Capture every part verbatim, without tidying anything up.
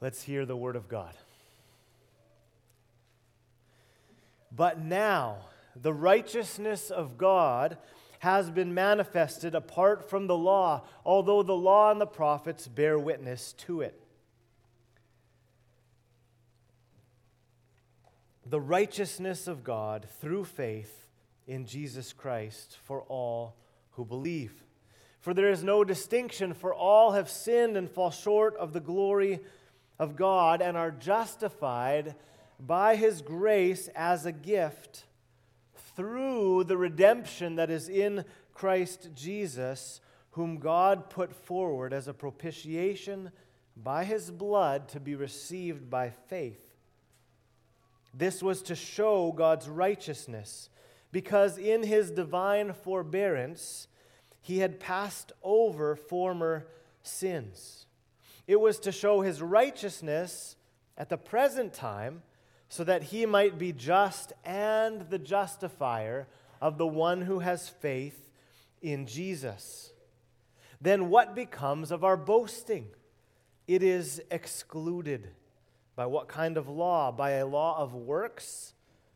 Let's hear the word of God. But now, the righteousness of God has been manifested apart from the law, although the law and the prophets bear witness to it. The righteousness of God through faith in Jesus Christ for all who believe. For there is no distinction, for all have sinned and fall short of the glory of God and are justified by His grace as a gift through the redemption that is in Christ Jesus, whom God put forward as a propitiation by His blood to be received by faith. This was to show God's righteousness, because in His divine forbearance He had passed over former sins. It was to show His righteousness at the present time, so that He might be just and the justifier of the one who has faith in Jesus. Then what becomes of our boasting? It is excluded. By what kind of law? By a law of works?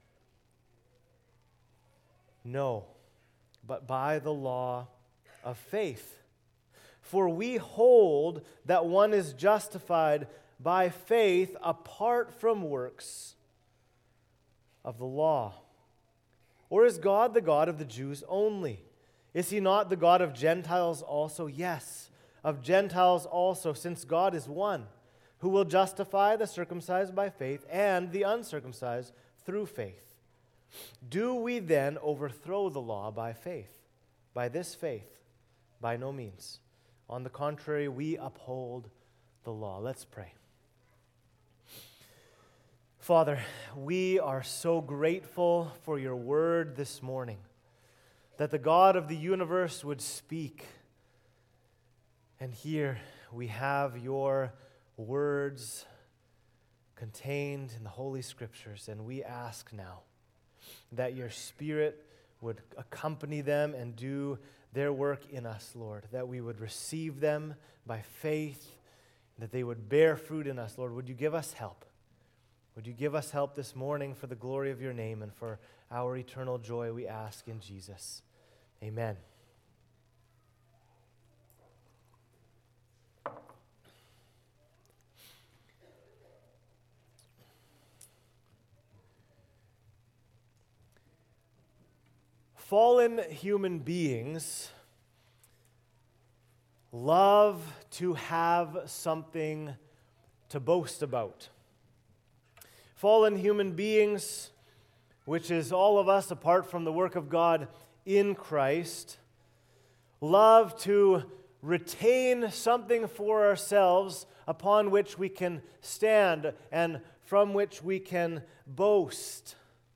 No, but by the law of faith. For we hold that one is justified by faith apart from works of the law. Or is God the God of the Jews only? Is He not the God of Gentiles also? Yes, of Gentiles also, since God is one, who will justify the circumcised by faith and the uncircumcised through faith. Do we then overthrow the law by faith? By this faith? By no means. On the contrary, we uphold the law. Let's pray. Father, we are so grateful for your word this morning, that the God of the universe would speak. And here we have your words contained in the Holy Scriptures, and we ask now that your Spirit would accompany them and do their work in us, Lord, that we would receive them by faith, that they would bear fruit in us. Lord, would you give us help? Would you give us help this morning for the glory of your name and for our eternal joy, we ask in Jesus. Amen. Fallen human beings love to have something to boast about. Fallen human beings, which is all of us apart from the work of God in Christ, love to retain something for ourselves upon which we can stand and from which we can boast.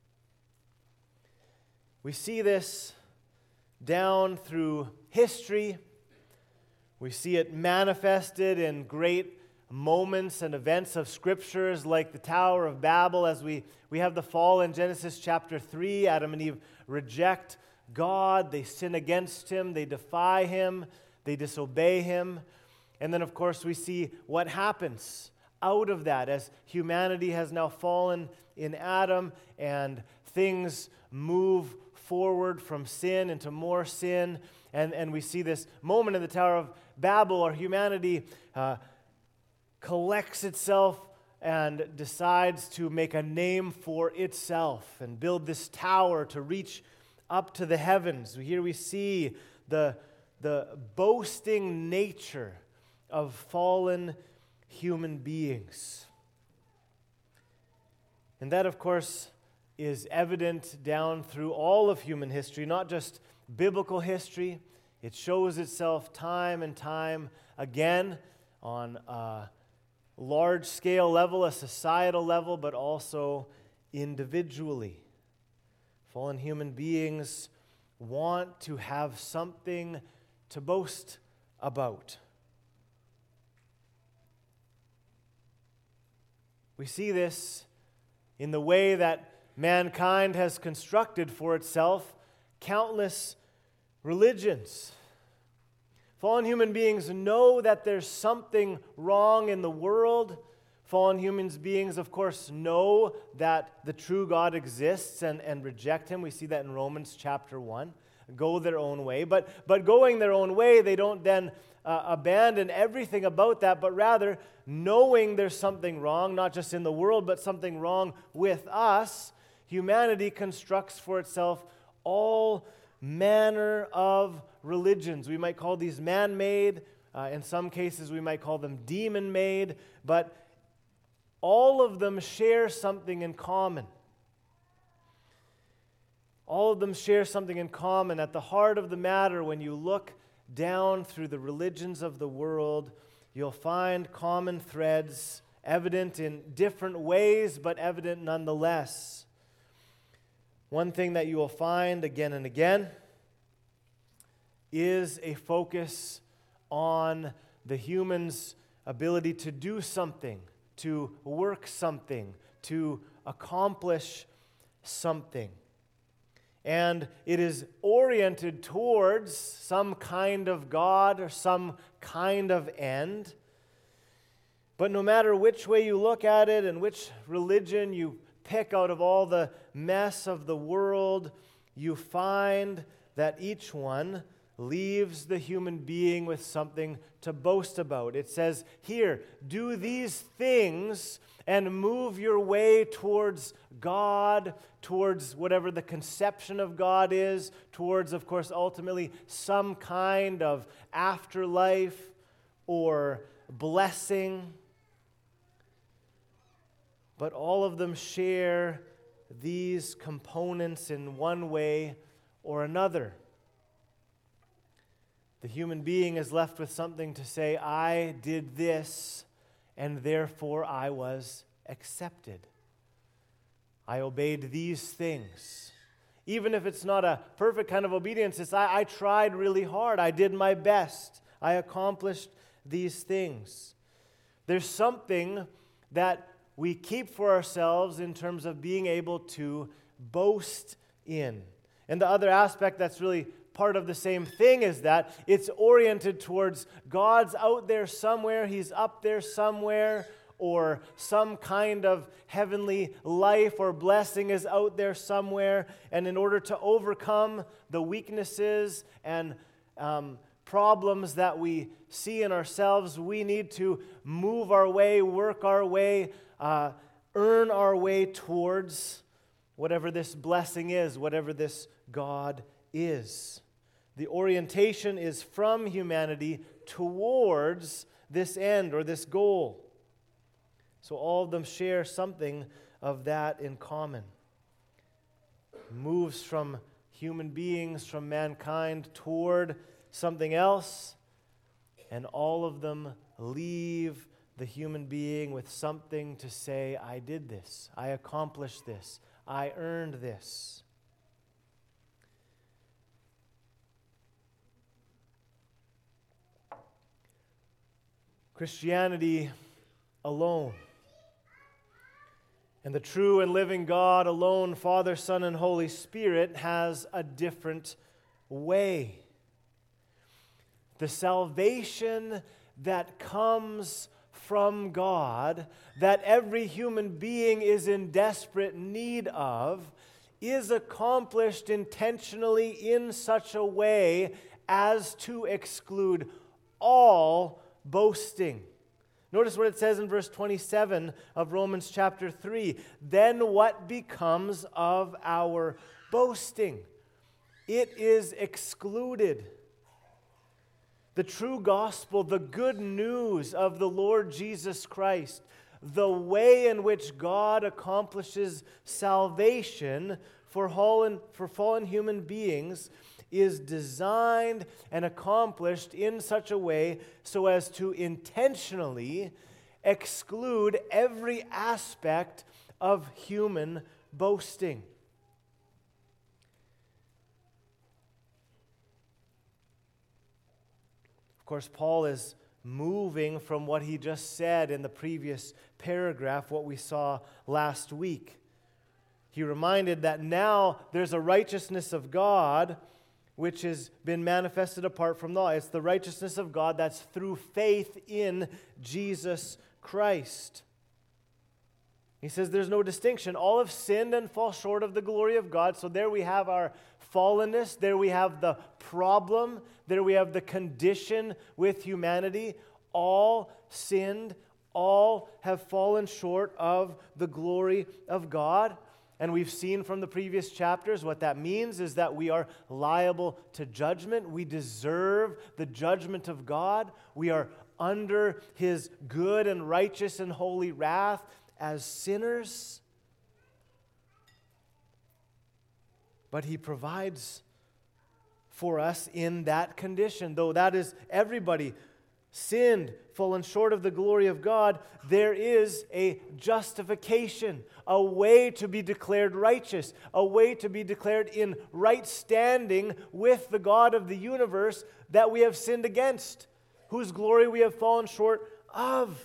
We see this down through history. We see it manifested in great moments and events of scriptures like the Tower of Babel, as we, we have the fall in Genesis chapter three. Adam and Eve reject God. They sin against Him. They defy Him. They disobey Him. And then, of course, we see what happens out of that as humanity has now fallen in Adam and things move forward from sin into more sin, and, and we see this moment in the Tower of Babel where humanity uh, collects itself and decides to make a name for itself and build this tower to reach up to the heavens. Here we see the, the boasting nature of fallen human beings. And that, of course, is evident down through all of human history, not just biblical history. It shows itself time and time again on a large-scale level, a societal level, but also individually. Fallen human beings want to have something to boast about. We see this in the way that mankind has constructed for itself countless religions. Fallen human beings know that there's something wrong in the world, Fallen human beings, of course, know that the true God exists and, and reject him. We see that in Romans chapter one. Go their own way. But, but going their own way, they don't then uh, abandon everything about that, but rather knowing there's something wrong, not just in the world, but something wrong with us, humanity constructs for itself all manner of religions. We might call these man-made. Uh, in some cases, we might call them demon-made. But all of them share something in common. All of them share something in common. At the heart of the matter, when you look down through the religions of the world, you'll find common threads, evident in different ways, but evident nonetheless. One thing that you will find again and again is a focus on the human's ability to do something, to work something, to accomplish something. And it is oriented towards some kind of God or some kind of end. But no matter which way you look at it and which religion you pick out of all the mess of the world, you find that each one leaves the human being with something to boast about. It says, here, do these things and move your way towards God, towards whatever the conception of God is, towards, of course, ultimately some kind of afterlife or blessing. But all of them share these components in one way or another. The human being is left with something to say, I did this, and therefore I was accepted. I obeyed these things. Even if it's not a perfect kind of obedience, it's I, I tried really hard. I did my best. I accomplished these things. There's something that we keep for ourselves in terms of being able to boast in. And the other aspect that's really part of the same thing is that it's oriented towards God's out there somewhere, He's up there somewhere, or some kind of heavenly life or blessing is out there somewhere. And in order to overcome the weaknesses and um, problems that we see in ourselves, we need to move our way, work our way, uh, earn our way towards whatever this blessing is, whatever this God is. The orientation is from humanity towards this end or this goal. So all of them share something of that in common. Moves from human beings, from mankind, toward something else, and all of them leave the human being with something to say, I did this, I accomplished this, I earned this. Christianity alone, and the true and living God alone, Father, Son, and Holy Spirit, has a different way. The salvation that comes from God, that every human being is in desperate need of, is accomplished intentionally in such a way as to exclude all boasting. Notice what it says in verse twenty-seven of Romans chapter three. Then what becomes of our boasting? It is excluded. The true gospel, the good news of the Lord Jesus Christ, the way in which God accomplishes salvation for fallen, for fallen human beings, is designed and accomplished in such a way so as to intentionally exclude every aspect of human boasting. Of course, Paul is moving from what he just said in the previous paragraph, what we saw last week. He reminded that now there's a righteousness of God which has been manifested apart from the law. It's the righteousness of God that's through faith in Jesus Christ. He says there's no distinction. All have sinned and fall short of the glory of God. So there we have our fallenness. There we have the problem. There we have the condition with humanity. All sinned. All have fallen short of the glory of God. And we've seen from the previous chapters what that means is that we are liable to judgment. We deserve the judgment of God. We are under His good and righteous and holy wrath as sinners. But He provides for us in that condition. Though that is everybody sinned, fallen short of the glory of God, there is a justification, a way to be declared righteous, a way to be declared in right standing with the God of the universe that we have sinned against, whose glory we have fallen short of.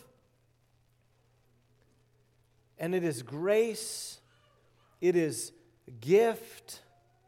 And it is grace, it is gift.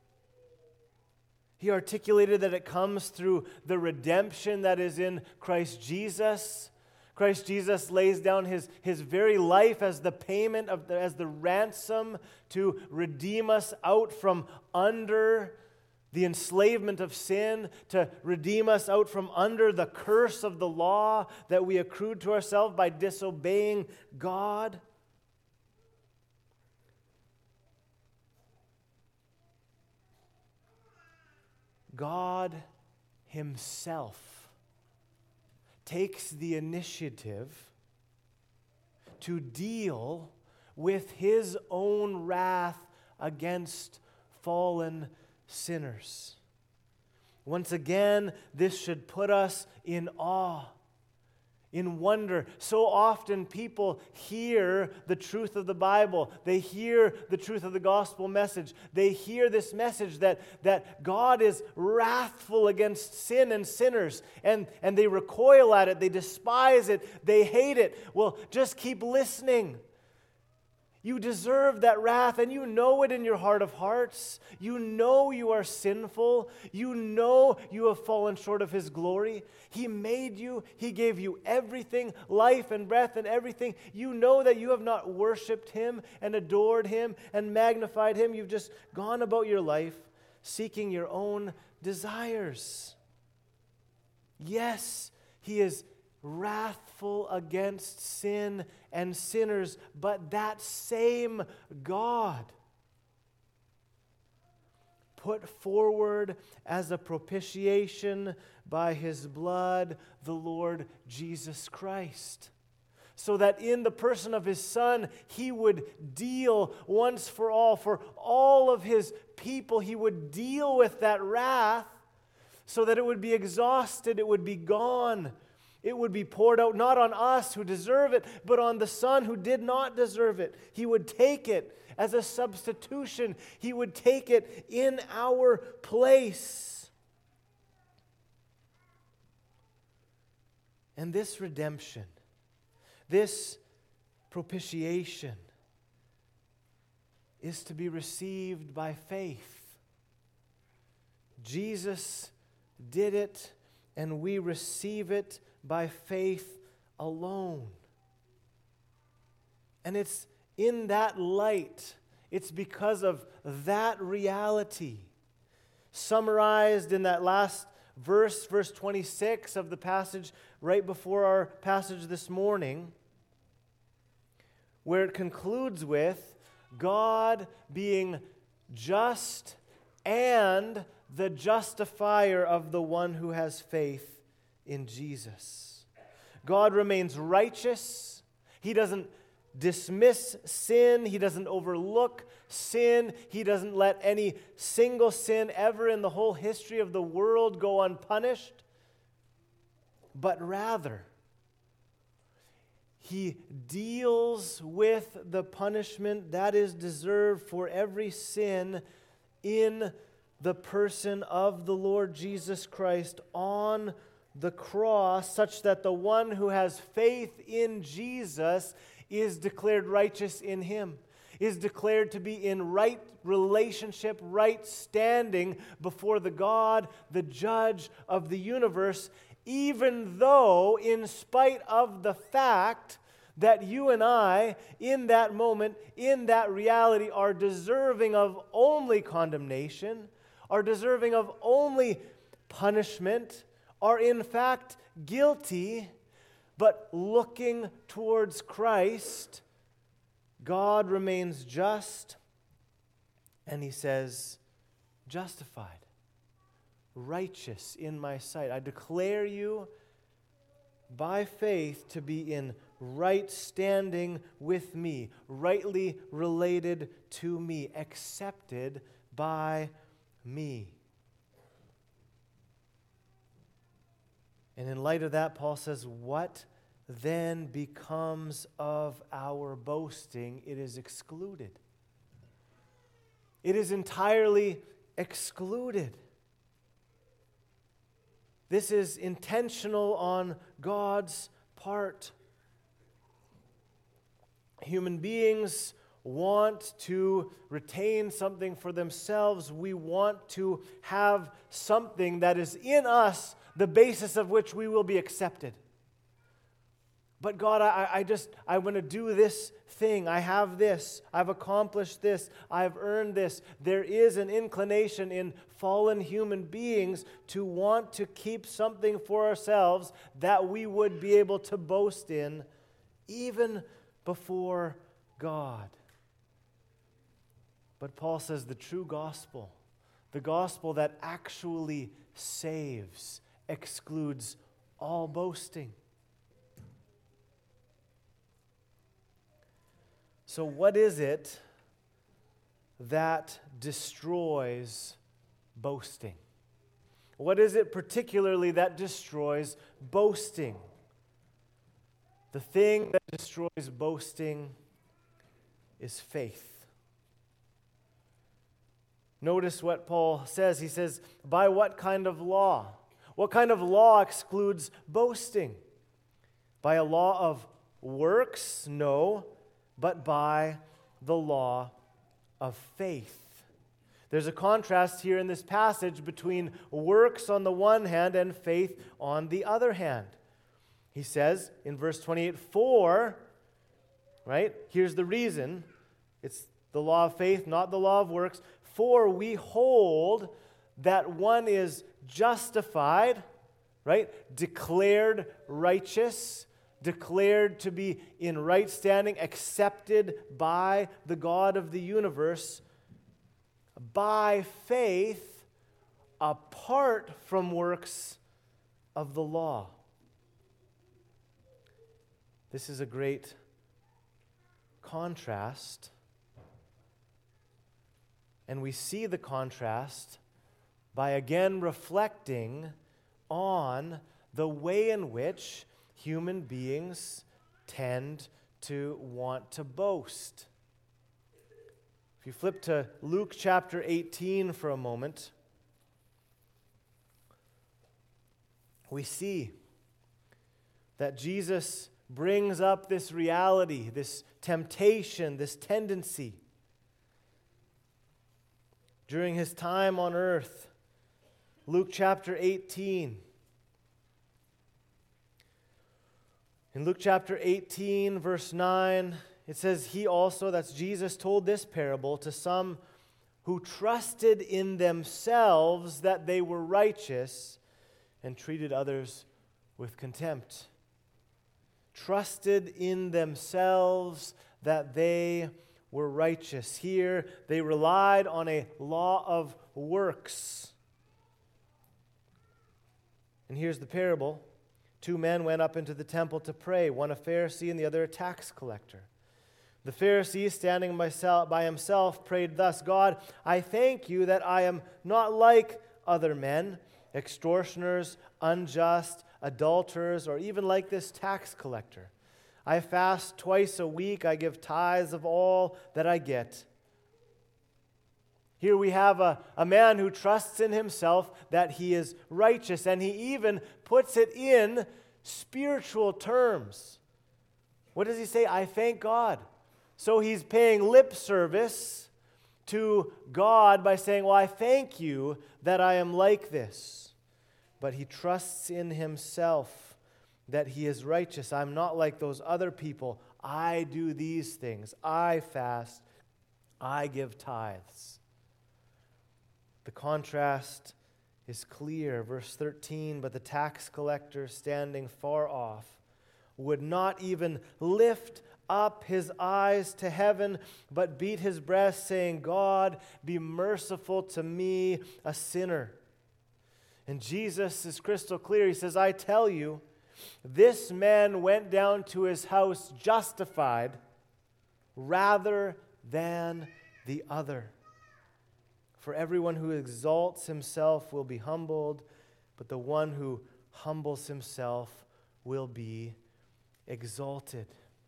He articulated that it comes through the redemption that is in Christ Jesus. Christ Jesus lays down his, his very life as the payment, of the, as the ransom to redeem us out from under the enslavement of sin, to redeem us out from under the curse of the law that we accrued to ourselves by disobeying God. God Himself takes the initiative to deal with His own wrath against fallen sinners. Once again, this should put us in awe, in wonder. So often people hear the truth of the Bible. They hear the truth of the gospel message. They hear this message that, that God is wrathful against sin and sinners, and, and they recoil at it. They despise it. They hate it. Well, just keep listening. You deserve that wrath, and you know it in your heart of hearts. You know you are sinful. You know you have fallen short of His glory. He made you. He gave you everything, life and breath and everything. You know that you have not worshiped Him and adored Him and magnified Him. You've just gone about your life seeking your own desires. Yes, He is wrathful against sin and sinners, but that same God put forward as a propitiation by His blood the Lord Jesus Christ, so that in the person of His Son He would deal once for all, for all of His people, He would deal with that wrath so that it would be exhausted, it would be gone. It would be poured out not on us who deserve it, but on the Son who did not deserve it. He would take it as a substitution. He would take it in our place. And this redemption, this propitiation, is to be received by faith. Jesus did it, and we receive it by faith alone. And it's in that light, it's because of that reality, summarized in that last verse, verse twenty-six of the passage right before our passage this morning, where it concludes with God being just and the justifier of the one who has faith in Jesus. God remains righteous. He doesn't dismiss sin. He doesn't overlook sin. He doesn't let any single sin ever in the whole history of the world go unpunished. But rather, He deals with the punishment that is deserved for every sin in the person of the Lord Jesus Christ on the cross, such that the one who has faith in Jesus is declared righteous in Him, is declared to be in right relationship, right standing before the God, the judge of the universe, even though, in spite of the fact that you and I, in that moment, in that reality, are deserving of only condemnation, are deserving of only punishment, are in fact guilty, but looking towards Christ, God remains just, and he says, justified, righteous in my sight. I declare you by faith to be in right standing with me, rightly related to me, accepted by me. And in light of that, Paul says, what then becomes of our boasting? It is excluded. It is entirely excluded. This is intentional on God's part. Human beings want to retain something for themselves. We want to have something that is in us, the basis of which we will be accepted. But God, I, I just, I want to do this thing. I have this. I've accomplished this. I've earned this. There is an inclination in fallen human beings to want to keep something for ourselves that we would be able to boast in, even before God. But Paul says the true gospel, the gospel that actually saves, excludes all boasting. So what is it that destroys boasting? What is it particularly that destroys boasting? The thing that destroys boasting is faith. Notice what Paul says. He says, by what kind of law? What kind of law excludes boasting? By a law of works? No. But by the law of faith. There's a contrast here in this passage between works on the one hand and faith on the other hand. He says in verse twenty-eight, for, right, here's the reason. It's the law of faith, not the law of works. For we hold that one is justified, right, declared righteous, declared to be in right standing, accepted by the God of the universe, by faith, apart from works of the law. This is a great contrast, and we see the contrast by again reflecting on the way in which human beings tend to want to boast. If you flip to Luke chapter eighteen for a moment, we see that Jesus brings up this reality, this temptation, this tendency. During his time on earth, Luke chapter eighteen. In Luke chapter eighteen, verse nine, it says, he also, that's Jesus, told this parable to some who trusted in themselves that they were righteous and treated others with contempt. Trusted in themselves that they were righteous. Here, they relied on a law of works. And here's the parable. Two men went up into the temple to pray, one a Pharisee and the other a tax collector. The Pharisee, standing by himself, prayed thus, God, I thank you that I am not like other men, extortioners, unjust, adulterers, or even like this tax collector. I fast twice a week. I give tithes of all that I get. Here we have a, a man who trusts in himself that he is righteous, and he even puts it in spiritual terms. What does he say? I thank God. So he's paying lip service to God by saying, well, I thank you that I am like this. But he trusts in himself that he is righteous. I'm not like those other people. I do these things. I fast. I give tithes. The contrast is clear. Verse thirteen, but the tax collector, standing far off, would not even lift up his eyes to heaven, but beat his breast, saying, God, be merciful to me, a sinner. And Jesus is crystal clear. He says, I tell you, this man went down to his house justified rather than the other. For everyone who exalts himself will be humbled, but the one who humbles himself will be exalted.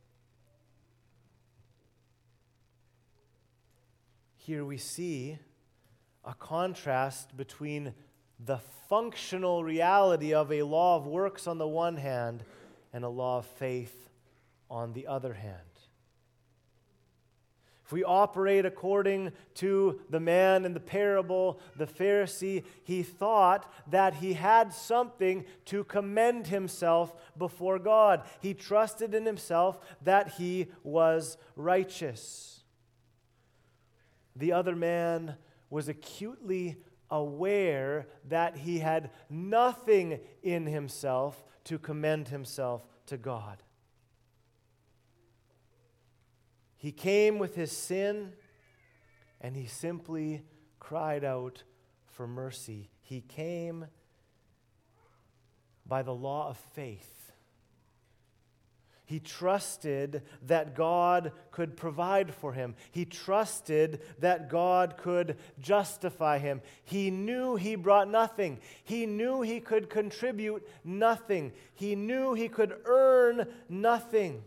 Here we see a contrast between the functional reality of a law of works on the one hand and a law of faith on the other hand. If we operate according to the man in the parable, the Pharisee, he thought that he had something to commend himself before God. He trusted in himself that he was righteous. The other man was acutely aware that he had nothing in himself to commend himself to God. He came with his sin, and he simply cried out for mercy. He came by the law of faith. He trusted that God could provide for him. He trusted that God could justify him. He knew he brought nothing. He knew he could contribute nothing. He knew he could earn nothing.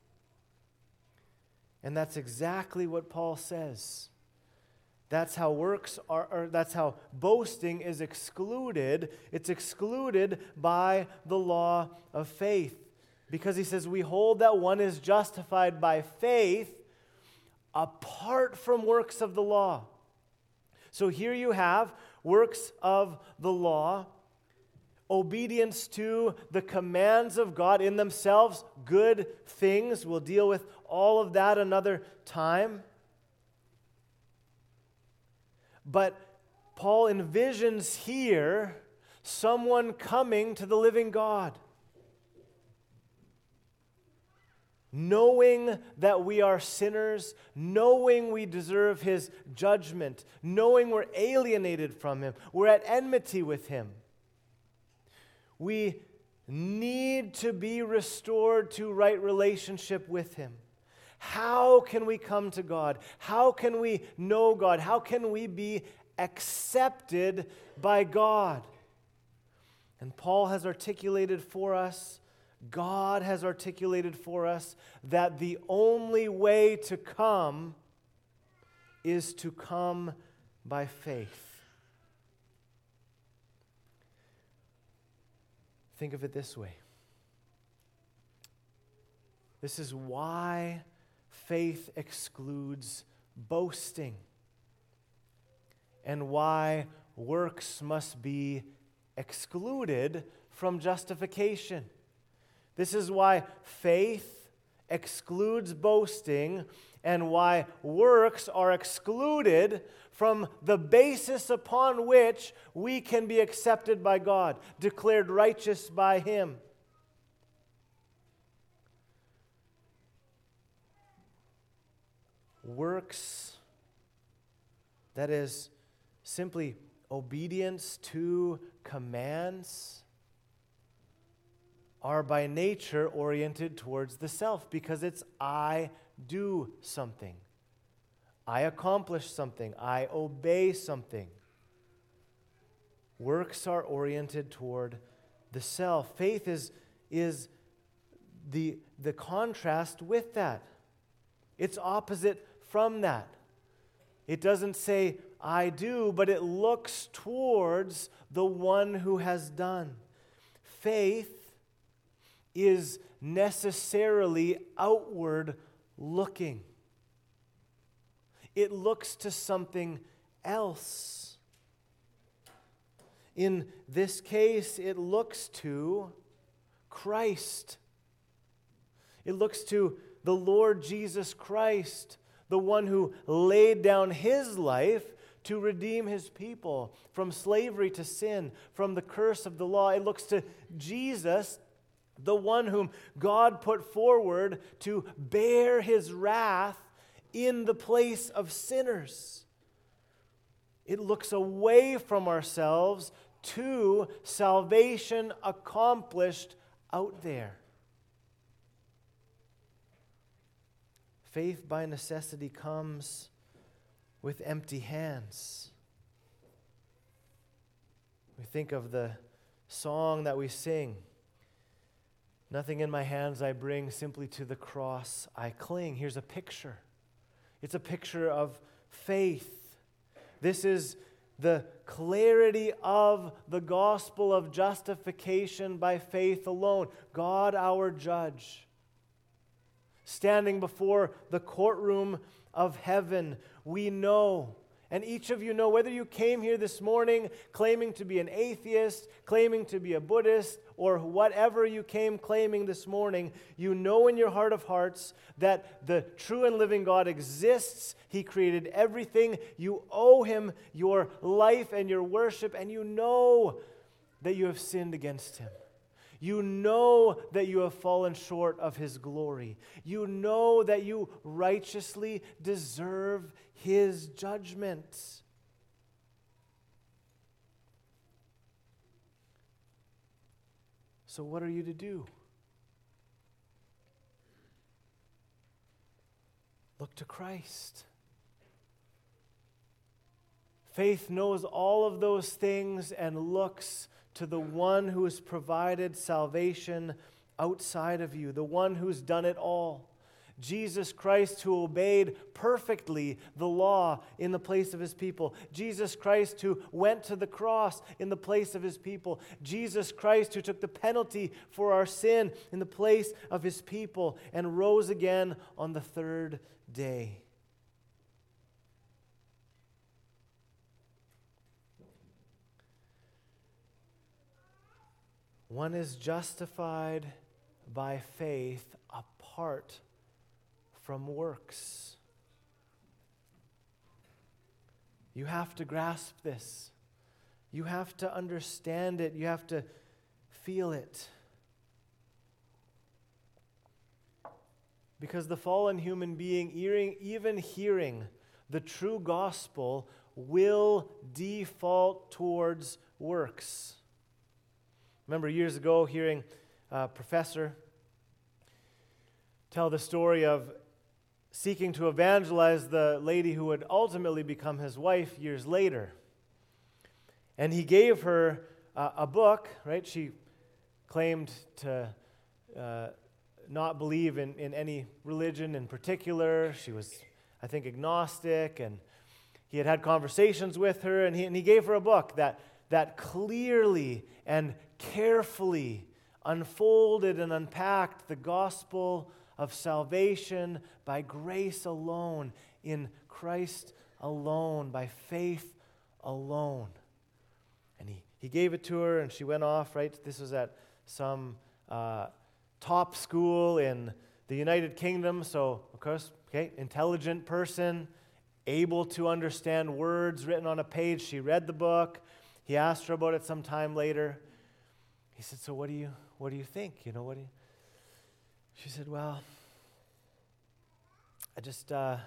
And that's exactly what Paul says. That's how works are, or that's how boasting is excluded. It's excluded by the law of faith. Because he says, we hold that one is justified by faith apart from works of the law. So here you have works of the law, obedience to the commands of God in themselves, good things. We'll deal with all of that another time. But Paul envisions here someone coming to the living God, knowing that we are sinners, knowing we deserve his judgment, knowing we're alienated from him, we're at enmity with him. We need to be restored to right relationship with him. How can we come to God? How can we know God? How can we be accepted by God? And Paul has articulated for us, God has articulated for us that the only way to come is to come by faith. Think of it this way. This is why faith excludes boasting, and why works must be excluded from justification. This is why faith excludes boasting, and why works are excluded from the basis upon which we can be accepted by God, declared righteous by him. Works, that is simply obedience to commands, are by nature oriented towards the self, because it's I do something. I accomplish something. I obey something. Works are oriented toward the self. Faith is, is the, the contrast with that. It's opposite from that. It doesn't say, I do, but it looks towards the one who has done. Faith is necessarily outward looking. It looks to something else. In this case, it looks to Christ. It looks to the Lord Jesus Christ, the one who laid down his life to redeem his people from slavery to sin, from the curse of the law. It looks to Jesus, the one whom God put forward to bear his wrath in the place of sinners. It looks away from ourselves to salvation accomplished out there. Faith by necessity comes with empty hands. We think of the song that we sing. Nothing in my hands I bring, simply to the cross I cling. Here's a picture. It's a picture of faith. This is the clarity of the gospel of justification by faith alone. God, our judge, standing before the courtroom of heaven, we know, and each of you know, whether you came here this morning claiming to be an atheist, claiming to be a Buddhist, or whatever you came claiming this morning, you know in your heart of hearts that the true and living God exists. He created everything. You owe him your life and your worship, and you know that you have sinned against him. You know that you have fallen short of his glory. You know that you righteously deserve his judgment. So what are you to do? Look to Christ. Faith knows all of those things and looks to the one who has provided salvation outside of you, the one who's done it all. Jesus Christ, who obeyed perfectly the law in the place of his people. Jesus Christ, who went to the cross in the place of his people. Jesus Christ, who took the penalty for our sin in the place of his people and rose again on the third day. One is justified by faith apart from works. You have to grasp this. You have to understand it. You have to feel it. Because the fallen human being, even hearing the true gospel, will default towards works. Remember years ago hearing a professor tell the story of seeking to evangelize the lady who would ultimately become his wife years later. And he gave her uh, a book, right? She claimed to uh, not believe in, in any religion in particular. She was, I think, agnostic, and he had had conversations with her, and he, and he gave her a book that that clearly and carefully unfolded and unpacked the gospel of salvation by grace alone, in Christ alone, by faith alone. And he, he gave it to her, and she went off, right? This was at some uh, top school in the United Kingdom, so, of course, okay, intelligent person, able to understand words written on a page. She read the book. He asked her about it some time later. He said, so what do you what do you think? You know, what do you... She said, well, I just, uh,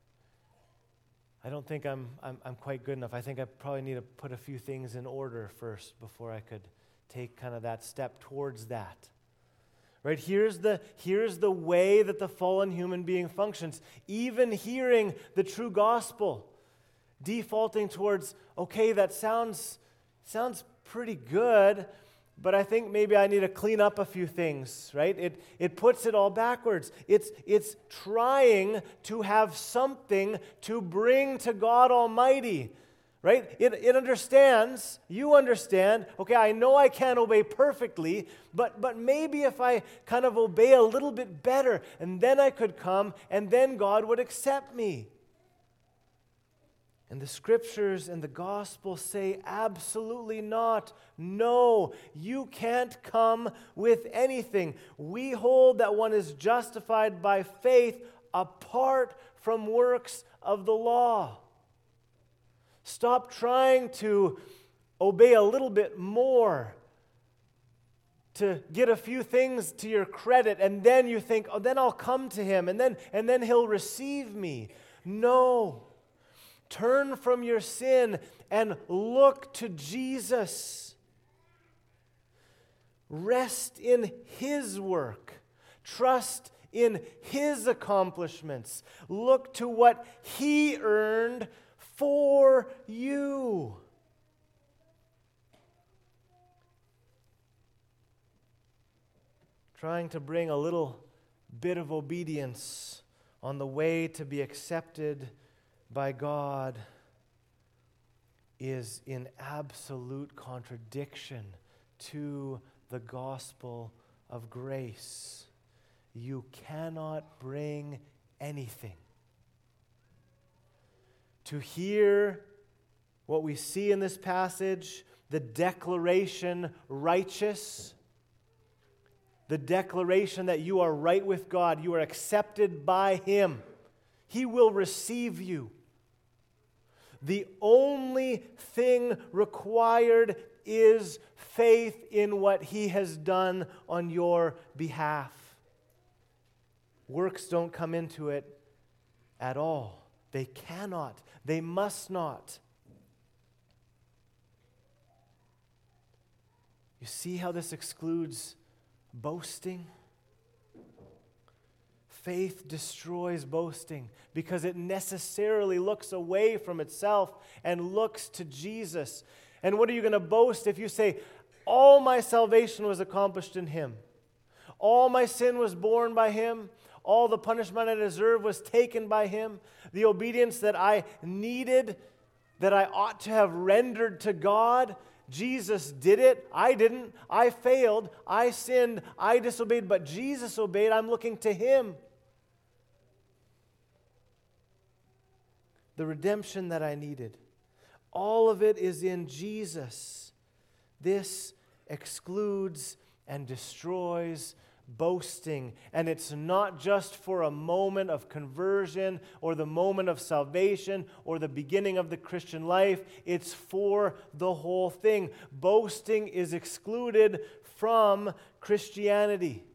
I don't think I'm, I'm I'm quite good enough. I think I probably need to put a few things in order first before I could take kind of that step towards that. Right? Here's the, here's the way that the fallen human being functions. Even hearing the true gospel, defaulting towards, okay, that sounds... Sounds pretty good, but I think maybe I need to clean up a few things, right? It it puts it all backwards. It's it's trying to have something to bring to God Almighty, right? It it understands, you understand, okay, I know I can't obey perfectly, but but maybe if I kind of obey a little bit better, and then I could come, and then God would accept me. And the scriptures and the gospel say absolutely not. No, you can't come with anything. We hold that one is justified by faith apart from works of the law. Stop trying to obey a little bit more to get a few things to your credit, and then you think, oh, then I'll come to him, and then, and then he'll receive me. No. Turn from your sin and look to Jesus. Rest in his work. Trust in his accomplishments. Look to what he earned for you. Trying to bring a little bit of obedience on the way to be accepted by God is in absolute contradiction to the gospel of grace. You cannot bring anything. To hear what we see in this passage, the declaration righteous, the declaration that you are right with God, you are accepted by him. He will receive you. The only thing required is faith in what he has done on your behalf. Works don't come into it at all. They cannot. They must not. You see how this excludes boasting? Faith destroys boasting because it necessarily looks away from itself and looks to Jesus. And what are you going to boast if you say, all my salvation was accomplished in him? All my sin was borne by him? All the punishment I deserve was taken by him? The obedience that I needed, that I ought to have rendered to God, Jesus did it. I didn't. I failed. I sinned. I disobeyed. But Jesus obeyed. I'm looking to him. The redemption that I needed. All of it is in Jesus. This excludes and destroys boasting. And it's not just for a moment of conversion or the moment of salvation or the beginning of the Christian life. It's for the whole thing. Boasting is excluded from Christianity.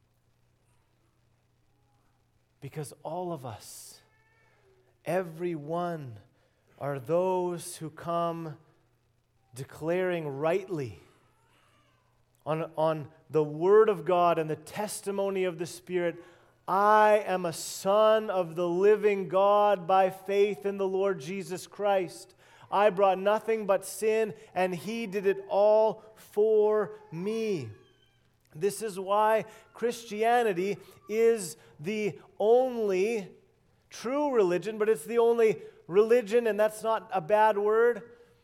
Because all of us, every one, are those who come declaring rightly on, on the Word of God and the testimony of the Spirit, I am a son of the living God by faith in the Lord Jesus Christ. I brought nothing but sin, and he did it all for me. This is why Christianity is the only true religion, but it's the only religion, and that's not a bad word.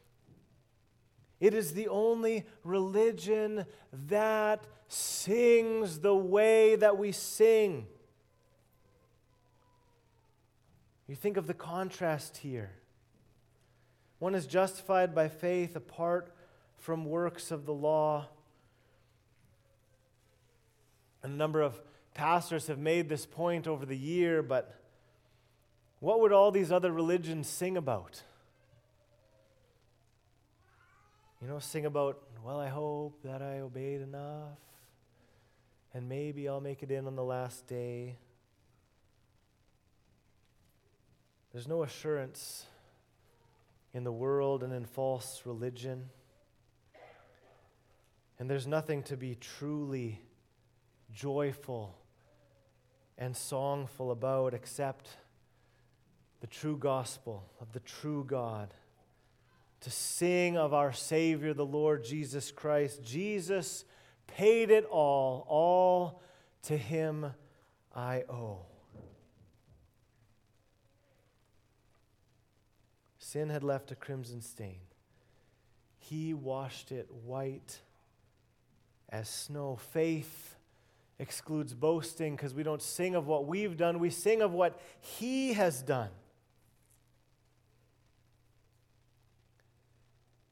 It is the only religion that sings the way that we sing. You think of the contrast here. One is justified by faith apart from works of the law. And a number of pastors have made this point over the year, but what would all these other religions sing about? You know, sing about, well, I hope that I obeyed enough, and maybe I'll make it in on the last day. There's no assurance in the world and in false religion. And there's nothing to be truly joyful and songful about except the true gospel of the true God. To sing of our Savior, the Lord Jesus Christ. Jesus paid it all. All to him I owe. Sin had left a crimson stain. He washed it white as snow. Faith excludes boasting because we don't sing of what we've done. We sing of what he has done.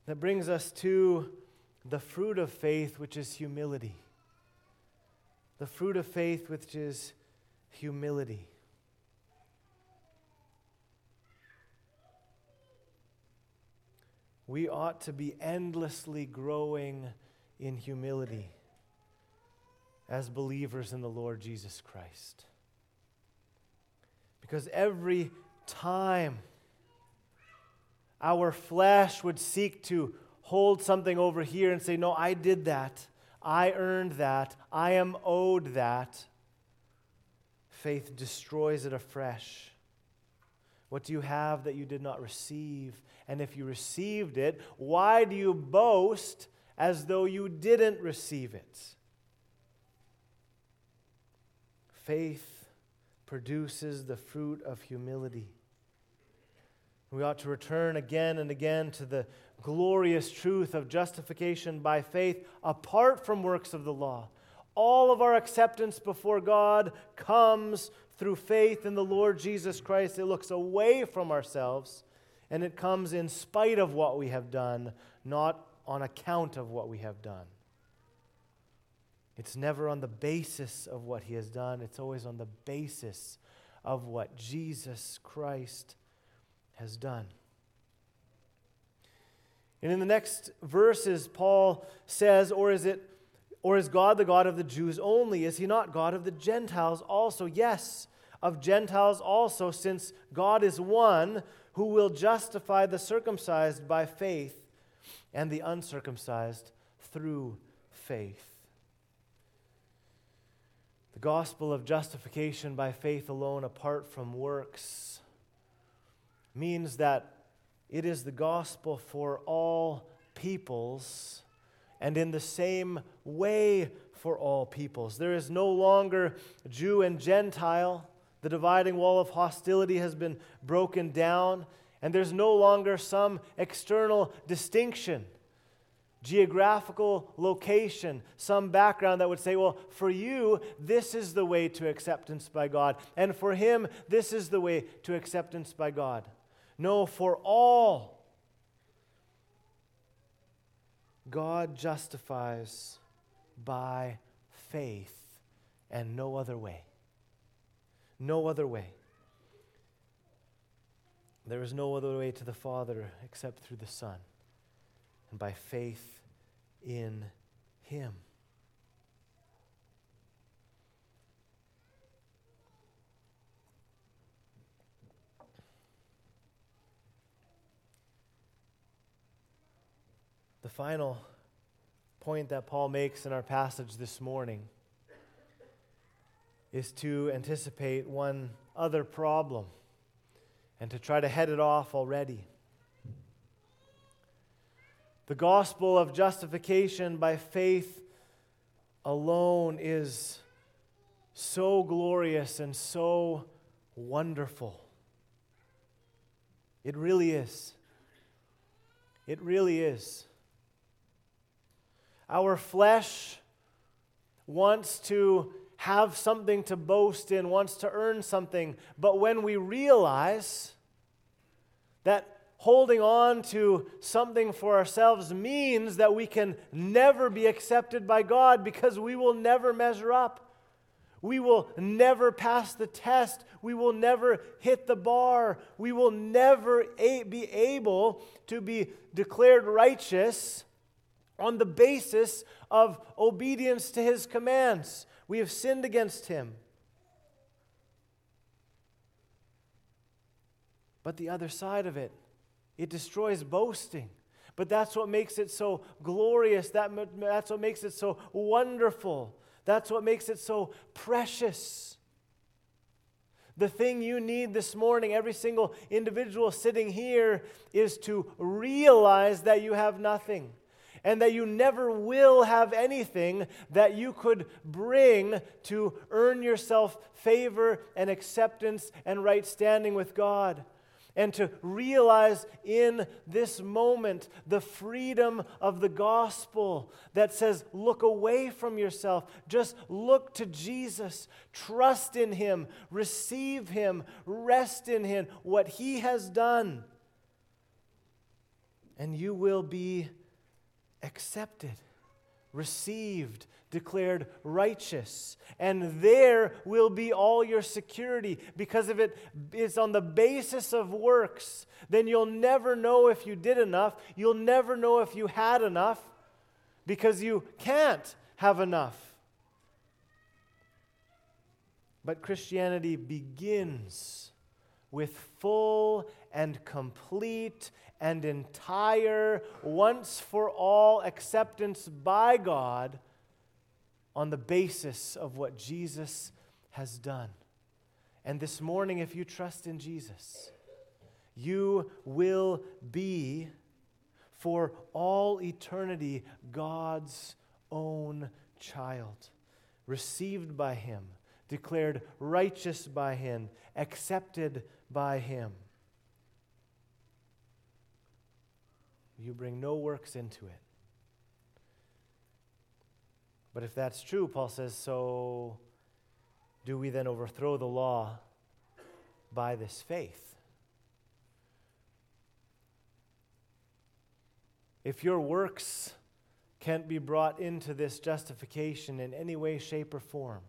That brings us to the fruit of faith, which is humility. The fruit of faith, which is humility. We ought to be endlessly growing in humility as believers in the Lord Jesus Christ. Because every time our flesh would seek to hold something over here and say, no, I did that. I earned that. I am owed that. Faith destroys it afresh. What do you have that you did not receive? And if you received it, why do you boast as though you didn't receive it? Faith produces the fruit of humility. We ought to return again and again to the glorious truth of justification by faith apart from works of the law. All of our acceptance before God comes through faith in the Lord Jesus Christ. It looks away from ourselves, and it comes in spite of what we have done, not on account of what we have done. It's never on the basis of what He has done. It's always on the basis of what Jesus Christ has done. And in the next verses, Paul says, or is it, or is God the God of the Jews only? Is He not God of the Gentiles also? Yes, of Gentiles also, since God is one who will justify the circumcised by faith and the uncircumcised through faith. The gospel of justification by faith alone, apart from works, means that it is the gospel for all peoples, and in the same way for all peoples. There is no longer Jew and Gentile. The dividing wall of hostility has been broken down, and there's no longer some external distinction, geographical location, some background that would say, well, for you, this is the way to acceptance by God, and for him, this is the way to acceptance by God. No, for all, God justifies by faith and no other way. No other way. There is no other way to the Father except through the Son, and by faith in Him. The final point that Paul makes in our passage this morning is to anticipate one other problem and to try to head it off already. The gospel of justification by faith alone is so glorious and so wonderful. It really is. It really is. Our flesh wants to have something to boast in, wants to earn something. But when we realize that holding on to something for ourselves means that we can never be accepted by God because we will never measure up. We will never pass the test. We will never hit the bar. We will never a- be able to be declared righteous on the basis of obedience to His commands. We have sinned against Him. But the other side of it, it destroys boasting. But that's what makes it so glorious. That, that's what makes it so wonderful. That's what makes it so precious. The thing you need this morning, every single individual sitting here, is to realize that you have nothing. And that you never will have anything that you could bring to earn yourself favor and acceptance and right standing with God. And to realize in this moment the freedom of the gospel that says, look away from yourself. Just look to Jesus. Trust in Him. Receive Him. Rest in Him. What He has done. and you will be accepted, received, declared righteous. And there will be all your security. Because if it is on the basis of works, then you'll never know if you did enough. You'll never know if you had enough, because you can't have enough. But Christianity begins with full and complete and entire, once for all acceptance by God on the basis of what Jesus has done. And this morning, if you trust in Jesus, you will be, for all eternity, God's own child, received by Him, declared righteous by Him, accepted by Him. You bring no works into it. But if that's true, Paul says, so do we then overthrow the law by this faith? If your works can't be brought into this justification in any way, shape, or form,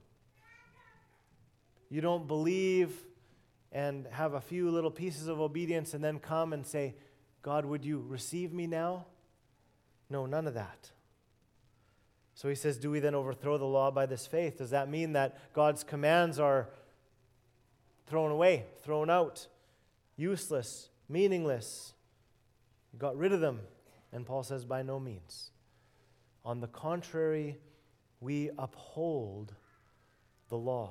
you don't believe and have a few little pieces of obedience and then come and say, God, would you receive me now? No, none of that. So he says, do we then overthrow the law by this faith? Does that mean that God's commands are thrown away, thrown out, useless, meaningless? You got rid of them. And Paul says, by no means. On the contrary, we uphold the law.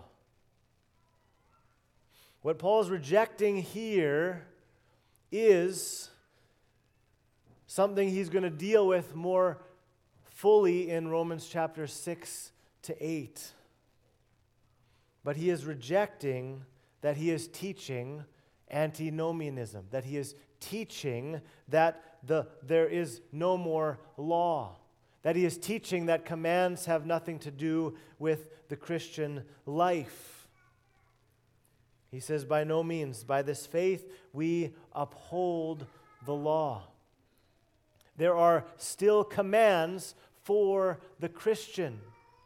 What Paul is rejecting here is something he's going to deal with more fully in Romans chapters six to eight. But he is rejecting that he is teaching antinomianism, that he is teaching that the there is no more law, that he is teaching that commands have nothing to do with the Christian life. He says, by no means, by this faith we uphold the law. There are still commands for the Christian.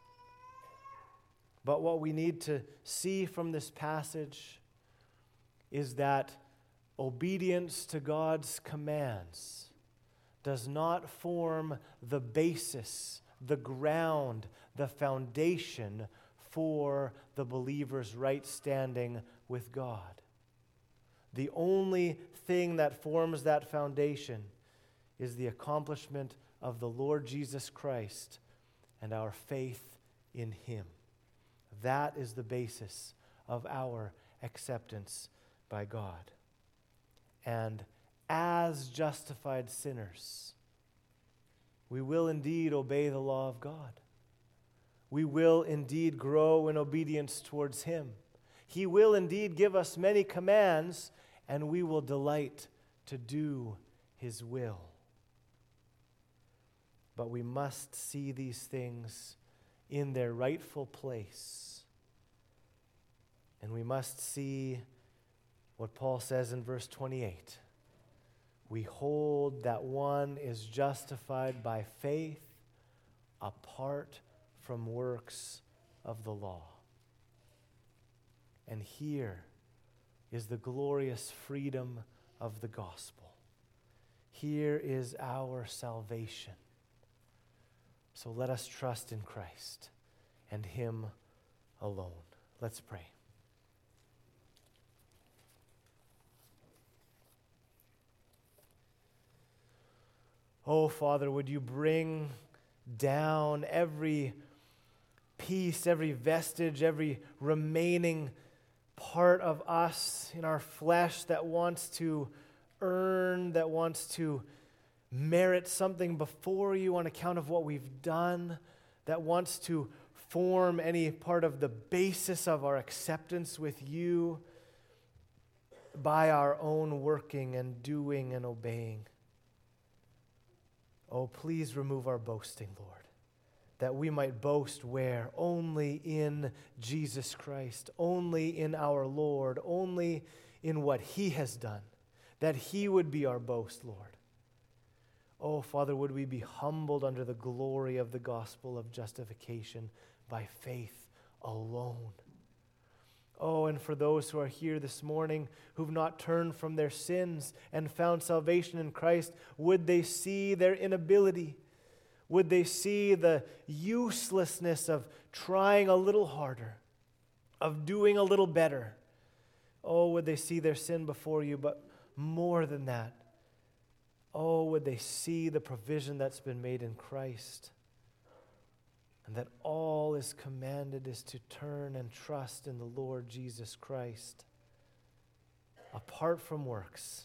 But what we need to see from this passage is that obedience to God's commands does not form the basis, the ground, the foundation for the believer's right standing with God. The only thing that forms that foundation is the accomplishment of the Lord Jesus Christ and our faith in Him. That is the basis of our acceptance by God. And as justified sinners, we will indeed obey the law of God. We will indeed grow in obedience towards Him. He will indeed give us many commands, and we will delight to do His will. But we must see these things in their rightful place. And we must see what Paul says in verse twenty-eight. We hold that one is justified by faith apart from works of the law. And here is the glorious freedom of the gospel. Here is our salvation. So let us trust in Christ and Him alone. Let's pray. Oh, Father, would you bring down every piece, every vestige, every remaining part of us in our flesh that wants to earn, that wants to merit something before you on account of what we've done, that wants to form any part of the basis of our acceptance with you by our own working and doing and obeying. Oh, please remove our boasting, Lord, that we might boast where? Only in Jesus Christ, only in our Lord, only in what He has done, that He would be our boast, Lord. Oh, Father, would we be humbled under the glory of the gospel of justification by faith alone. Oh, and for those who are here this morning who've not turned from their sins and found salvation in Christ, would they see their inability? Would they see the uselessness of trying a little harder, of doing a little better? Oh, would they see their sin before you, but more than that, oh, would they see the provision that's been made in Christ, and that all is commanded is to turn and trust in the Lord Jesus Christ, apart from works,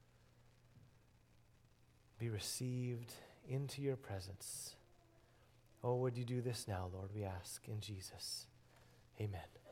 be received into your presence. Oh, would you do this now, Lord, we ask in Jesus. Amen.